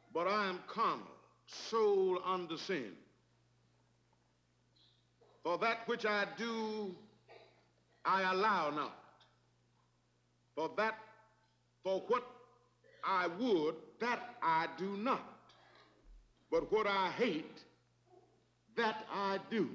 but I am carnal, sold under sin. For that which I do, I allow not. For what I would, that I do not. But what I hate, that I do.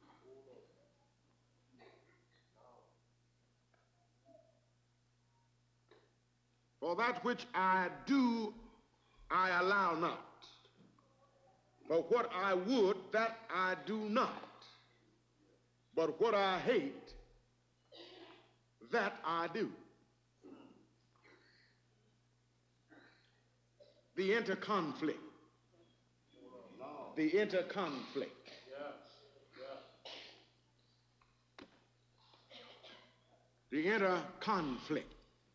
For that which I do, I allow not. For what I would, that I do not. But what I hate, that I do. The interconflict. The interconflict. The interconflict.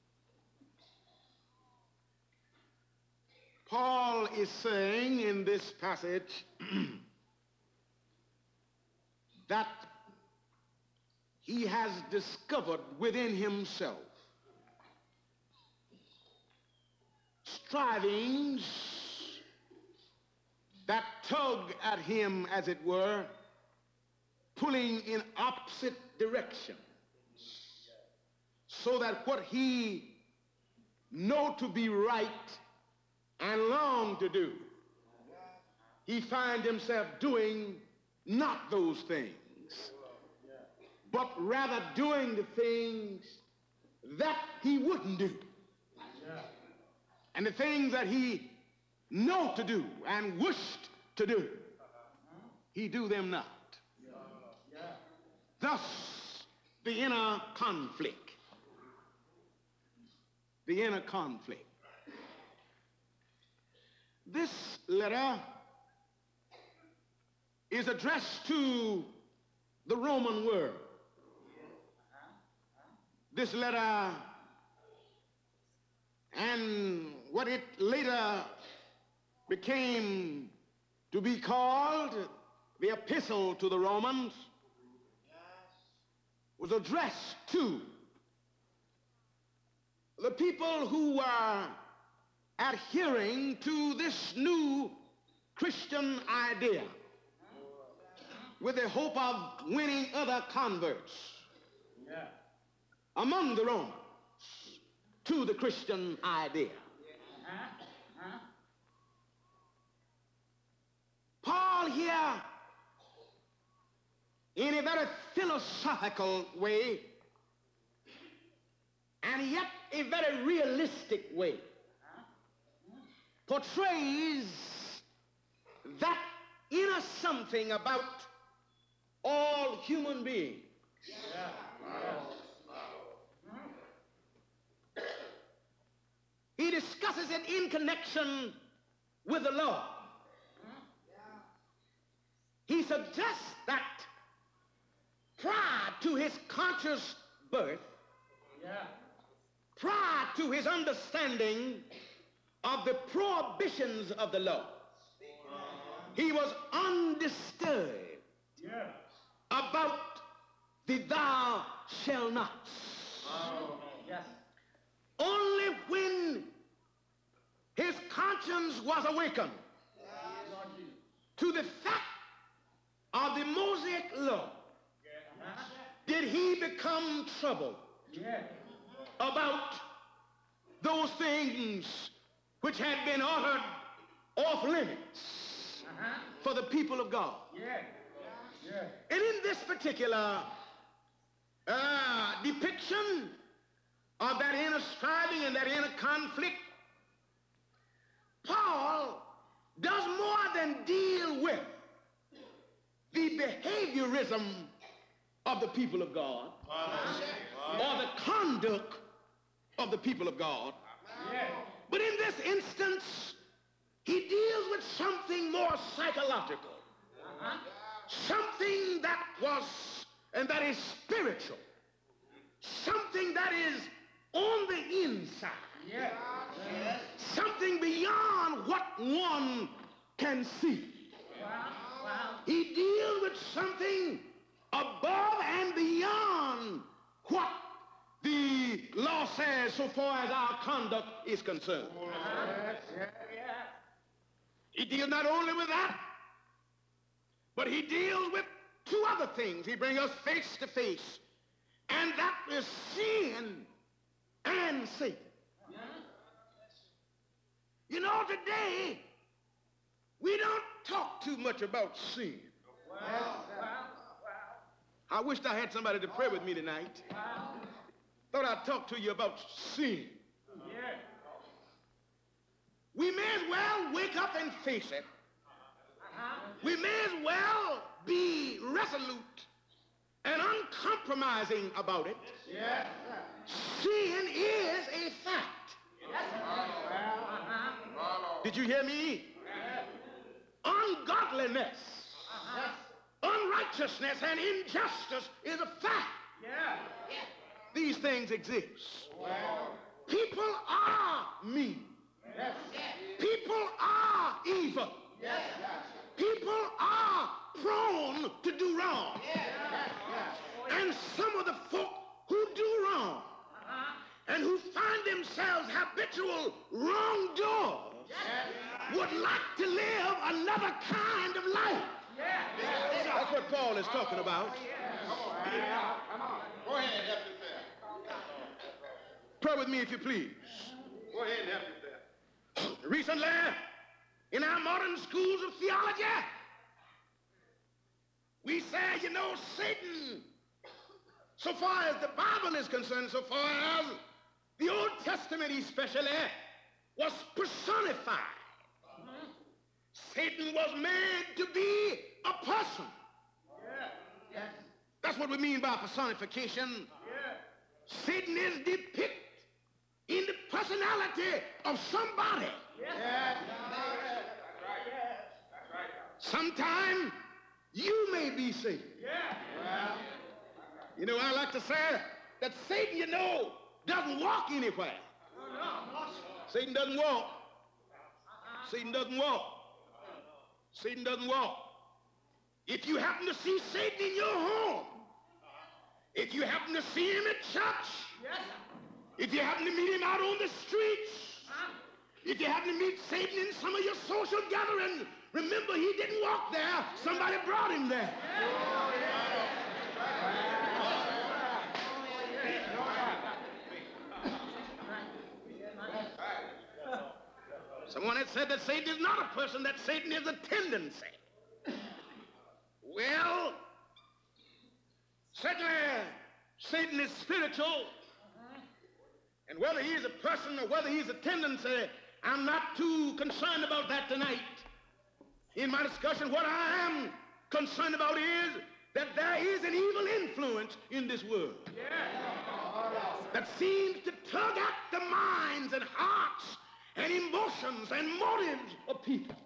Paul is saying in this passage that he has discovered within himself strivings that tug at him, as it were, pulling in opposite directions, so that what he know to be right and long to do, he finds himself doing not those things, but rather doing the things that he wouldn't do. And the things that he know to do and wished to do, he do them not. Thus, the inner conflict. The inner conflict. This letter is addressed to the Roman world. This letter and what it later became to be called the Epistle to the Romans was addressed to the people who were adhering to this new Christian idea with the hope of winning other converts among the Romans to the Christian idea. Paul here, in a very philosophical way and yet a very realistic way, portrays that inner something about all human beings. He discusses it in connection with the law. He suggests that prior to his conscious birth, prior to his understanding of the prohibitions of the law, he was undisturbed about the thou shalt not. Only when his conscience was awakened to the fact of the Mosaic law did he become troubled about those things which had been uttered off limits for the people of God. And in this particular depiction of that inner striving and that inner conflict, Paul does more than deal with the behaviorism of the people of God or the conduct of the people of God. But in this instance, he deals with something more psychological, something that was and that is spiritual, something that is on the inside, something beyond what one can see. He deals with something above and beyond what the law says so far as our conduct is concerned. He deals not only with that, but he deals with two other things. He brings us face to face, and that is sin and Satan. You know, today, we don't talk too much about sin. I wished I had somebody to pray with me tonight. Thought I'd talk to you about sin. We may as well wake up and face it. We may as well be resolute and uncompromising about it. Sin is a fact. Did you hear me? Ungodliness, unrighteousness, and injustice is a fact. These things exist. People are mean. People are evil. People are prone to do wrong. And some of the folk who do wrong and who find themselves habitual wrongdoers would like to live another kind of life. That's what Paul is talking about. Come on. Go ahead and help yourself. Pray with me if you please. Go ahead and help yourself. Recently, in our modern schools of theology, we say, you know, Satan, so far as the Bible is concerned, so far as the Old Testament especially, was personified. Satan was made to be a person. That's what we mean by personification. Satan is depicted in the personality of somebody. Sometime you may be Satan. You know, I like to say that Satan, you know, doesn't walk anywhere. Satan doesn't walk. Satan doesn't walk. Satan doesn't walk. If you happen to see Satan in your home, if you happen to see him at church, if you happen to meet him out on the streets, if you happen to meet Satan in some of your social gatherings, remember he didn't walk there. Somebody brought him there. Someone had said that Satan is not a person, that Satan is a tendency. Well, certainly Satan is spiritual, and whether he is a person or whether he's a tendency, I'm not too concerned about that tonight. In my discussion, what I am concerned about is that there is an evil influence in this world that seems to tug at the minds and hearts and emotions and motives of people.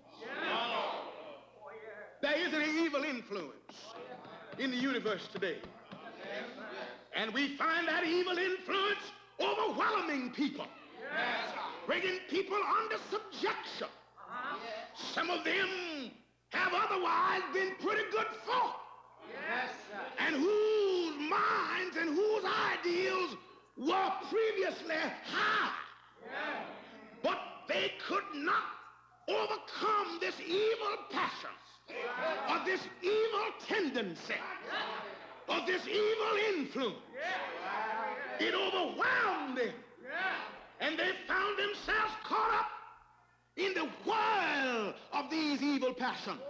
There is an evil influence in the universe today. And we find that evil influence overwhelming people, bringing people under subjection. Some of them have otherwise been pretty good folk, and whose minds and whose ideals were previously high. But they could not overcome this evil passion, or this evil tendency, or this evil influence. It overwhelmed them, and they found themselves caught up in the whirl of these evil passions.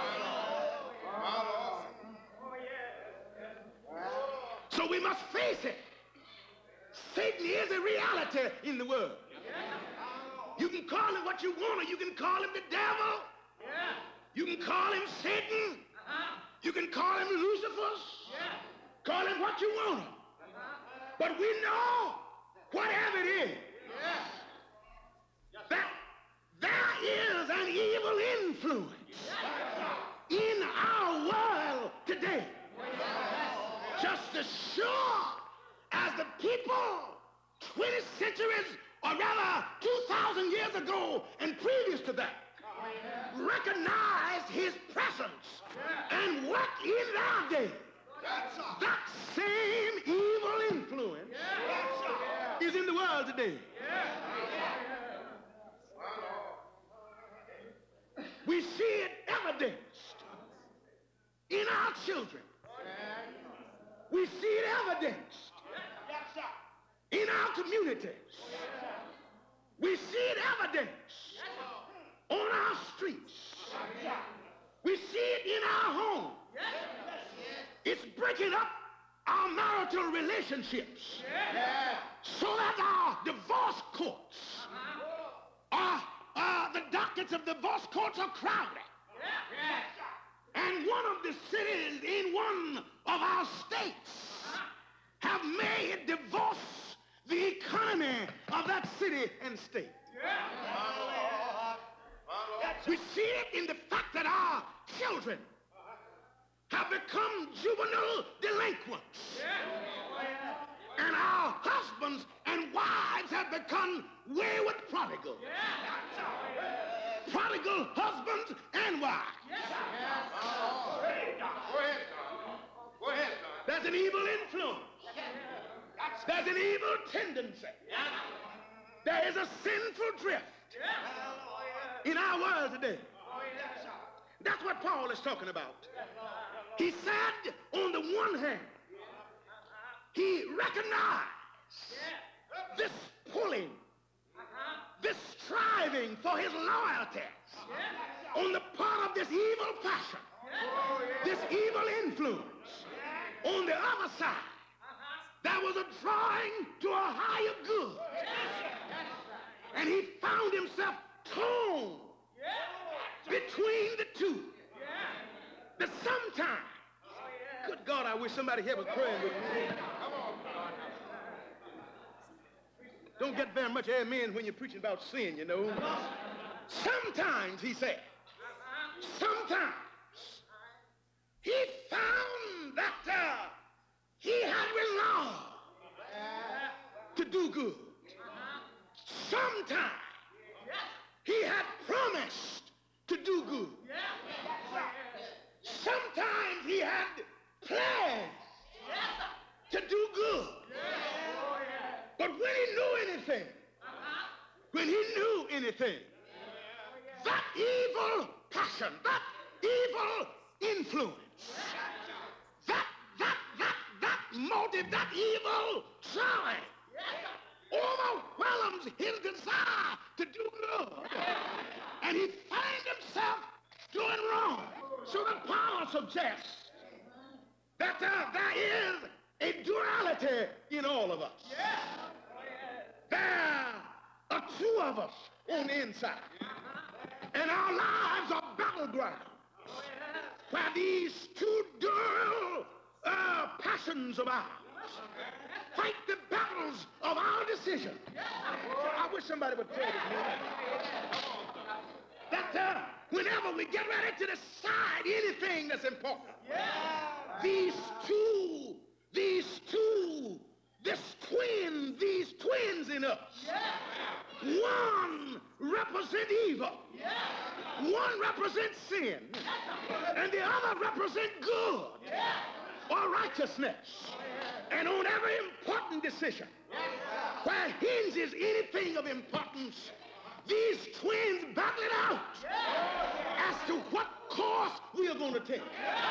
So we must face it. Satan is a reality in the world. You can call him what you want, or you can call him the devil. You can call him Satan. You can call him Lucifer. Call him what you want. But we know, whatever it is, that there is an evil influence in our world today. Just as sure as the people 20 centuries, or rather 2,000 years ago and previous to that, recognized his presence and worked in their day, that same evil influence is in the world today. We see it evidenced in our children. We see it evidenced in our communities. We see it evidenced on our streets. We see it in our home. It's breaking up our marital relationships so that our divorce courts the dockets of divorce courts are crowded. And one of the cities in one of our states have made divorce the economy of that city and state. We see it in the fact that our children have become juvenile delinquents. And our husbands and wives have become wayward prodigals. Prodigal husbands and wives. Go ahead, son. There's an evil influence. There's an evil tendency. There is a sinful drift in our world today. That's what Paul is talking about. He said, on the one hand, he recognized this pulling, this striving for his loyalty on the part of this evil passion, this evil influence. On the other side, there was a drawing to a higher good. And he found himself torn between the two. That sometimes, good God, I wish somebody here was praying with me. Don't get very much amen when you're preaching about sin, you know. Sometimes, he said, sometimes he found that he had resolved to do good. Sometimes he had promised to do good. Sometimes he had plans to do good. But when he knew anything, that evil passion, that evil influence, that motive, that evil joy overwhelms his desire to do good. And he finds himself doing wrong. So the Paul suggests that there is a duality in all of us. There are two of us on the inside. And our lives are battleground where these two dual passions of ours fight the battles of our decision. I wish somebody would tell me that whenever we get ready to decide anything that's important, these twins in us, one represent evil, one represents sin, and the other represent good or righteousness. And on every important decision where hinges anything of importance, these twins battle it out as to what course we are going to take.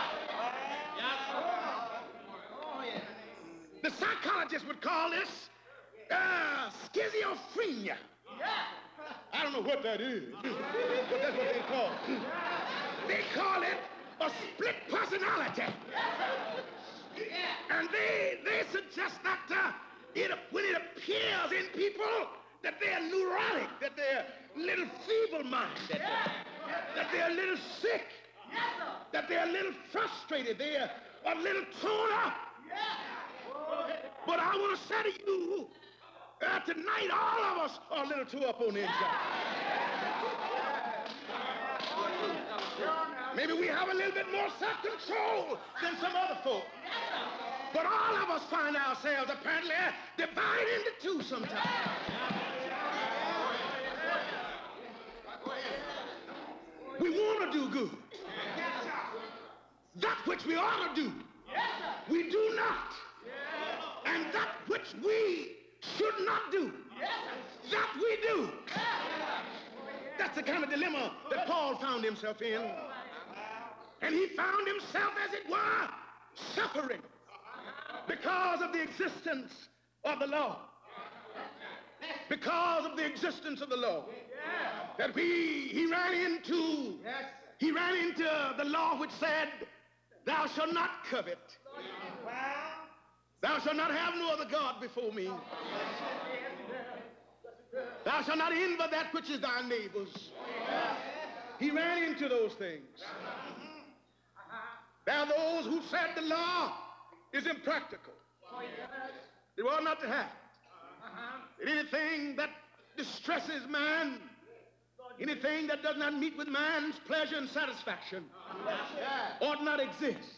The psychologists would call this schizophrenia. I don't know what that is, but that's what they call it. They call it a split personality. And they suggest that when it appears in people that they're neurotic, that they're a little feeble-minded, that they're a little sick, that they're a little frustrated, they're a little torn up. But I want to say to you, tonight all of us are a little too up on the inside. Maybe we have a little bit more self-control than some other folk. But all of us find ourselves apparently divided into two sometimes. We want to do good. That which we ought to do, we do not. And that which we should not do, that we do. That's That's the kind of dilemma that Paul found himself in. And he found himself, as it were, suffering because of the existence of the law. Because of the existence of the law. That he ran into the law which said, thou shalt not covet. Thou shalt not have no other God before me. Thou shalt not envy that which is thy neighbor's. He ran into those things. There are those who said the law is impractical. They ought not to have it. Anything that distresses man, anything that does not meet with man's pleasure and satisfaction ought not exist.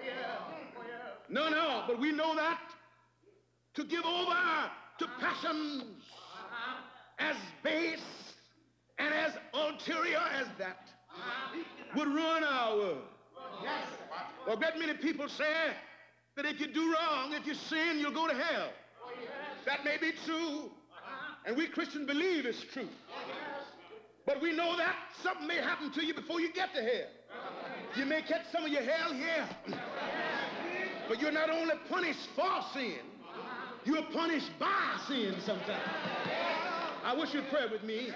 No, but we know that to give over to passions as base and as ulterior as that would ruin our world. Well, a great many people say that if you do wrong, if you sin, you'll go to hell. That may be true, and we Christians believe it's true. But we know that something may happen to you before you get to hell. You may catch some of your hell here, but you're not only punished for sin, you're punished by sin sometimes. I wish you'd pray with me.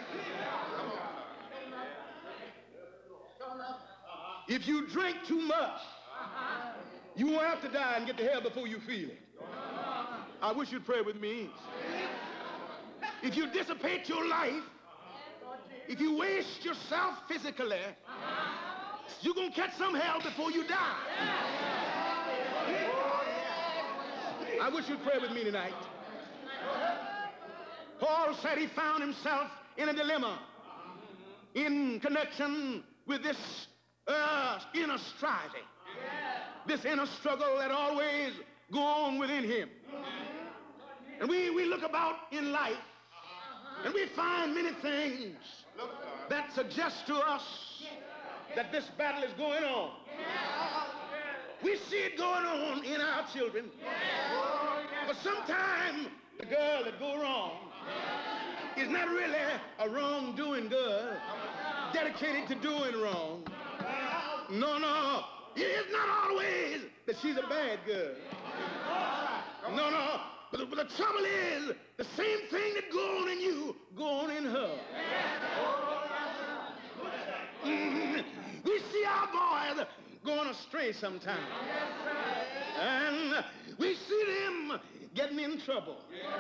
If you drink too much, you won't have to die and get to hell before you feel it. I wish you'd pray with me. If you dissipate your life, if you waste yourself physically, you're going to catch some hell before you die. I wish you'd pray with me tonight. Paul said he found himself in a dilemma in connection with this inner striving, this inner struggle that always go on within him. And we look about in life and we find many things that suggest to us that this battle is going on. We see it going on in our children. But sometimes the girl that go wrong is not really a wrongdoing girl dedicated to doing wrong. No. It's not always that she's a bad girl. No. But the trouble is, the same thing that go on in you, go on in her. We see our boys going astray sometimes. And we see them getting in trouble.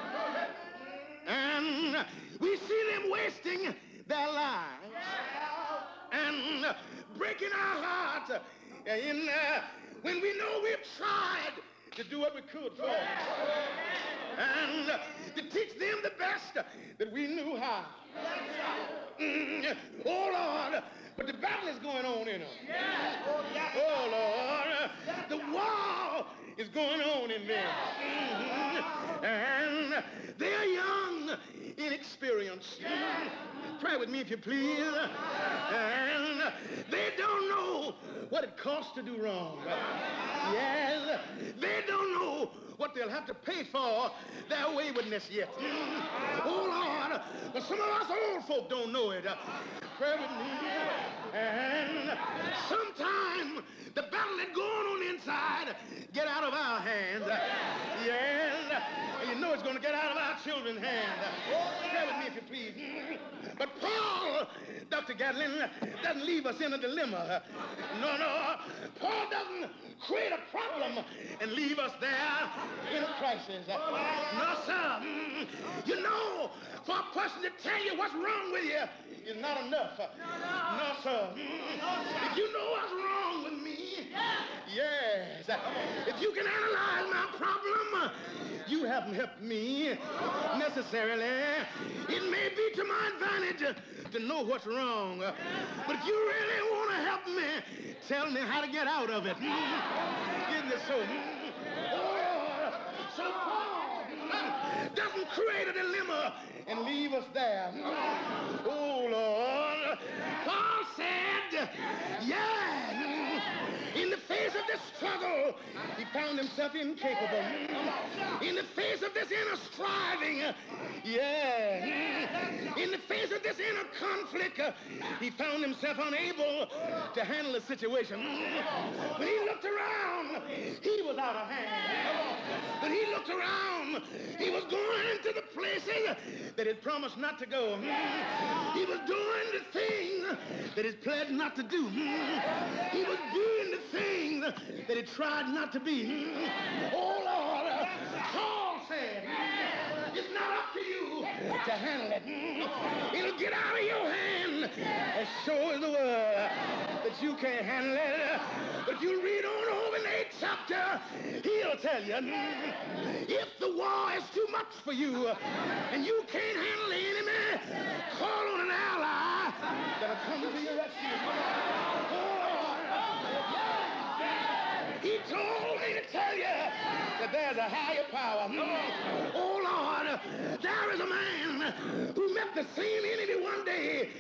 And we see them wasting their lives. And breaking our hearts when we know we've tried to do what we could for them. And to teach them the best that we knew how. Oh, Lord, but the battle is going on in them. Oh, Lord, the war is going on in them. And they're young, inexperienced. Pray with me if you please. And they don't know what it costs to do wrong. Yes, they don't know what they'll have to pay for their waywardness yet. Oh, Lord, but some of us old folk don't know it. Pray with me. And sometimes the battle that going on inside get out of our hands. Yes, and you know it's going to get out of our children's hands. Pray with me if you please. But Paul, Dr. Gatlin, doesn't leave us in a dilemma. No. Paul doesn't create a problem and leave us there in a crisis. No, sir. You know, for a person to tell you what's wrong with you is not enough. No, sir. If you know what's wrong with me, yes. If you can analyze my problem, you haven't helped me necessarily. It may be to my advantage to know what's wrong. But if you really want to help me, tell me how to get out of it. Isn't it so? So Paul doesn't create a dilemma and leave us there. Oh, Lord. Paul said, in the face of this struggle unable. He found himself incapable. In the face of this inner striving, in the face of this inner conflict, he found himself unable to handle the situation. When he looked around, he was out of hand. When he looked around, he was going to the places that he promised not to go. He was doing the things that he pledged not to do. He was doing the things that he tried not to be. Oh, Lord, Paul said, it's not up to you to handle it. It'll get out of your hand as sure as the world that you can't handle it. But you read on over in the 8th chapter, he'll tell you, if the war is too much for you and you can't handle the enemy, call on an ally that'll come to your rescue. He told me to tell you that there's a higher power. Oh, Lord, there is a man who met the same enemy one day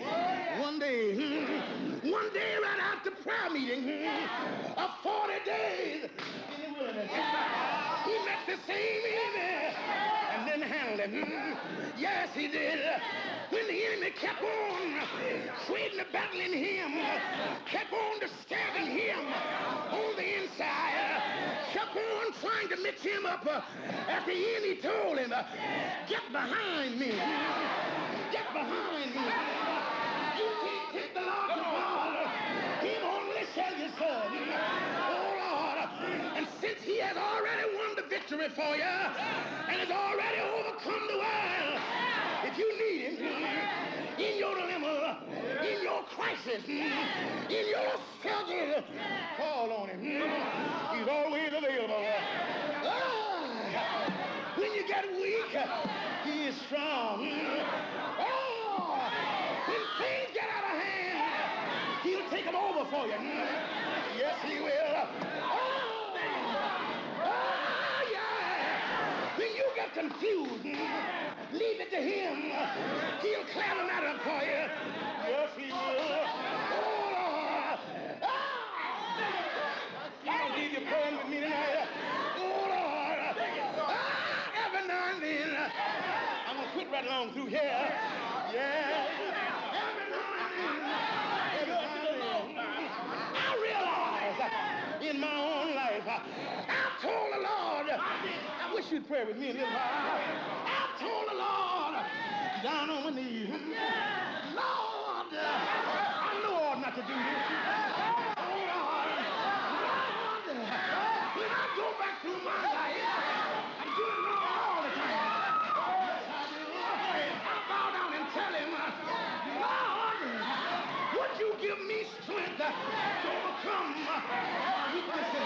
right after prayer meeting of 40 days in the wilderness. He met the same enemy and didn't handle him. Yes, he did. When the enemy kept on trading the battle in him, kept on disturbing him on the inside, kept on trying to mix him up, at the end he told him, get behind me. Get behind me. You can't take the Lord to God. He only shall you serve. Oh, Lord. And since he has already won the victory for you and has already overcome the world, if you need him in your dilemma, in your crisis, in your struggle, call on him. He's always available. When you get weak, he is strong. When things get out of hand, he'll take them over for you. Yes, he will. When you get confused, leave it to him. He'll clear the matter up for you. Yes, he will. Oh, Lord. I'll leave you praying with me tonight. Oh, Lord. Every now and then, I'm going to quit right along through here. Yeah. Every now and then, I realize in my own life, I told the Lord, I wish you'd pray with me a little while. I told the Lord, down on my knees, Lord, I know I ought not to do this. Oh, Lord, when I go back through my life, I'm doing wrong all the time. Yes, I do. I bow down and tell him, Lord, would you give me strength to overcome my weaknesses?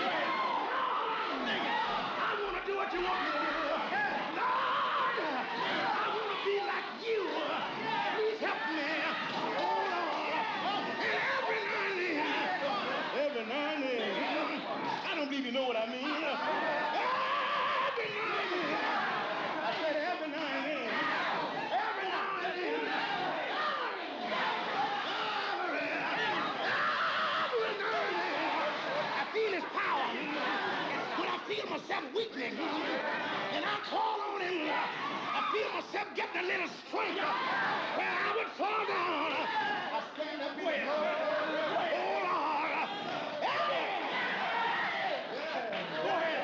I want to do what you want me to do. Lord, I want to be like you. Please help me. Oh, Lord. And every now and then, I don't believe you know what I mean. Every now and then, I said every now and then, I feel his power. When I feel myself weakening, and I call on him, I feel myself getting a little strength where I would fall down. I stand up with him. Oh, Lord. Go ahead.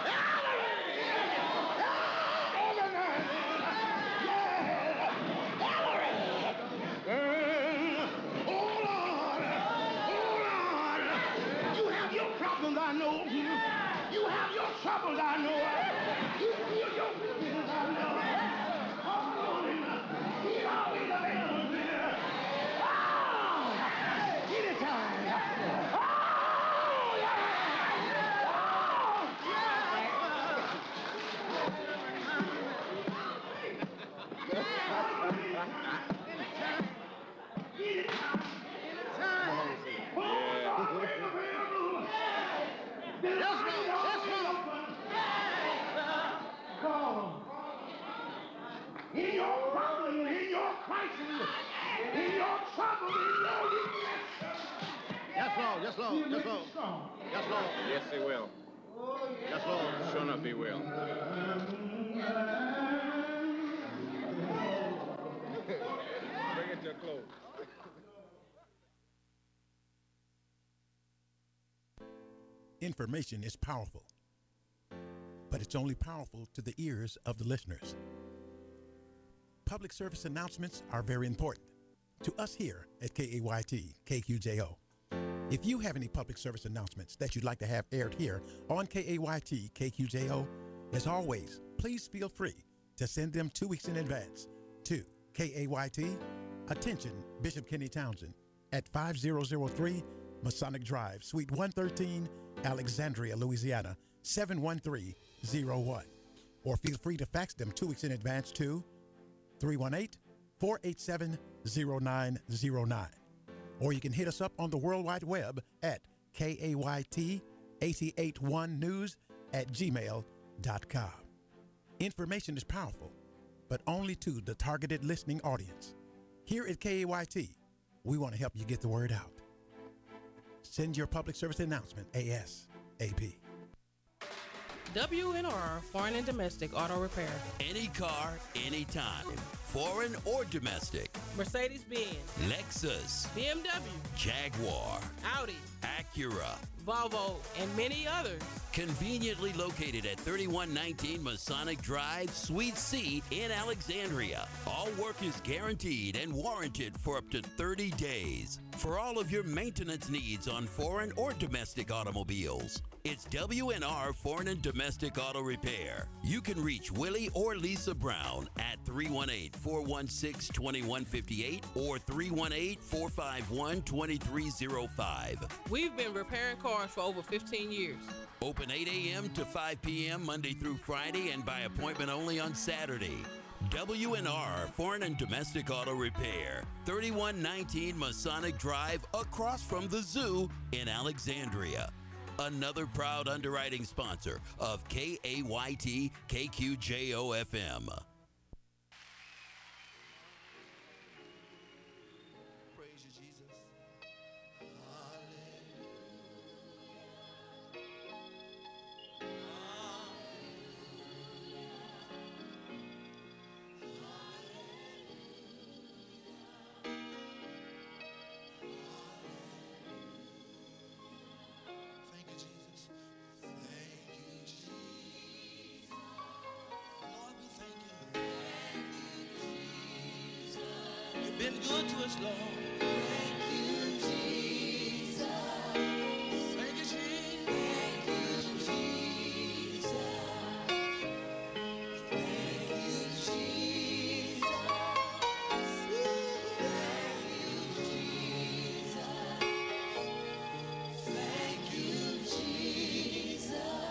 Oh, Lord. You have your problems, I know. You have your troubles, I know. You feel your weaknesses, I know. Call on him. He's always available. Yes, Lord. Yes, Lord. Yes, Lord. Yes, he will. Yes, Lord. Sure enough, he will. Bring it to a close. Information is powerful, but it's only powerful to the ears of the listeners. Public service announcements are very important to us here at KAYT, KQJO. If you have any public service announcements that you'd like to have aired here on KAYT, KQJO, as always, please feel free to send them 2 weeks in advance to KAYT, attention Bishop Kenny Townsend, at 5003 Masonic Drive, Suite 113, Alexandria, Louisiana, 71301. Or feel free to fax them 2 weeks in advance to 318-487-0909. Or you can hit us up on the World Wide Web at KAYT881news@gmail.com. Information is powerful, but only to the targeted listening audience. Here at KAYT, we want to help you get the word out. Send your public service announcement ASAP. WNR Foreign and Domestic Auto Repair. Any car, anytime. Foreign or domestic. Mercedes-Benz, Lexus, BMW, Jaguar, Audi, Acura, Volvo, and many others. Conveniently located at 3119 Masonic Drive, Suite C in Alexandria. All work is guaranteed and warranted for up to 30 days. For all of your maintenance needs on foreign or domestic automobiles, it's WNR Foreign and Domestic Auto Repair. You can reach Willie or Lisa Brown at 318-416-2158 or 318-451-2305. We've been repairing cars for over 15 years. Open 8 a.m. to 5 p.m. Monday through Friday and by appointment only on Saturday. WNR Foreign and Domestic Auto Repair, 3119 Masonic Drive, across from the zoo in Alexandria. Another proud underwriting sponsor of KAYT KQJO FM. Praise you, Jesus. Thank you, Jesus. Thank you, Jesus. Lord, we thank you. You've been good to us, Lord. Thank you, Jesus. Thank you, Jesus. Thank you, Jesus. Thank you, Jesus. Thank you, Jesus.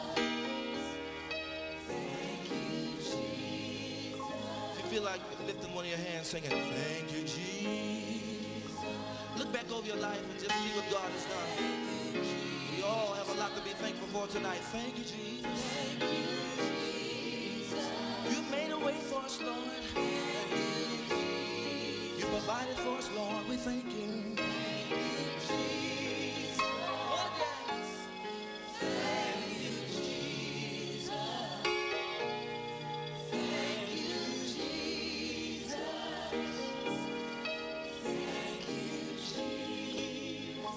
Thank you, Jesus. If you feel like lifting one of your hands singing, thank you, Jesus. Look back over your life and just see what God has done. We all have a lot to be thankful for tonight. Thank you, Jesus. Thank you, Jesus. You made a way for us, Lord. Thank you, Jesus. You provided for us, Lord. We thank you. Thank you, Jesus. Oh, yes. Thank you, Jesus. Thank you, Jesus. Thank you, Jesus.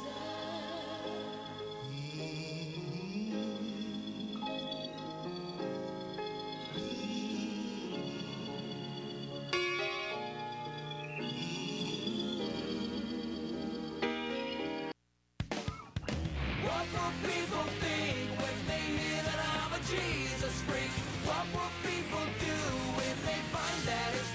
What will people think when they hear that I'm a Jesus freak? What will people do when they find that it's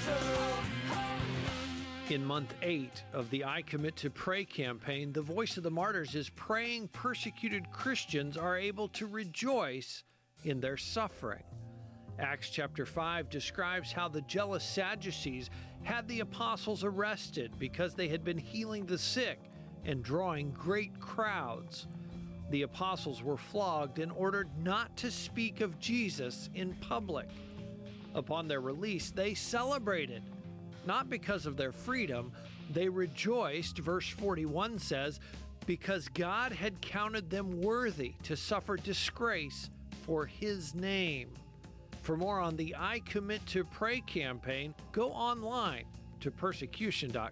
true? In month 8 of the I Commit to Pray campaign, the Voice of the Martyrs is praying persecuted Christians are able to rejoice in their suffering. Acts chapter 5 describes how the jealous Sadducees had the apostles arrested because they had been healing the sick and drawing great crowds. The apostles were flogged and ordered not to speak of Jesus in public. Upon their release, they celebrated. Not because of their freedom, they rejoiced, verse 41 says, because God had counted them worthy to suffer disgrace for His name. For more on the I Commit to Pray campaign, go online to persecution.com.